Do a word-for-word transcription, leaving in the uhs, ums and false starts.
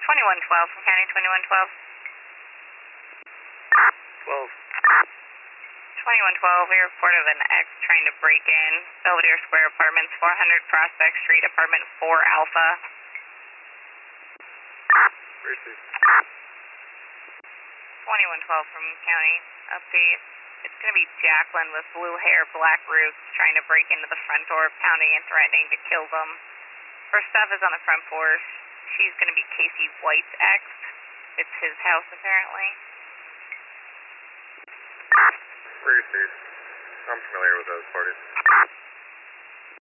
twenty-one twelve from County twenty-one twelve. twelve. twenty-one twelve, we reported an X trying to break in Belvedere Square Apartments, four hundred Prospect Street, Apartment four Alpha. Received. twenty-one twelve from County, update. It's going to be Jacqueline with blue hair, black roots, trying to break into the front door, pounding and threatening to kill them. Her stuff is on the front porch. She's going to be Casey White's ex. It's his house, apparently. Received. I'm familiar with those parties.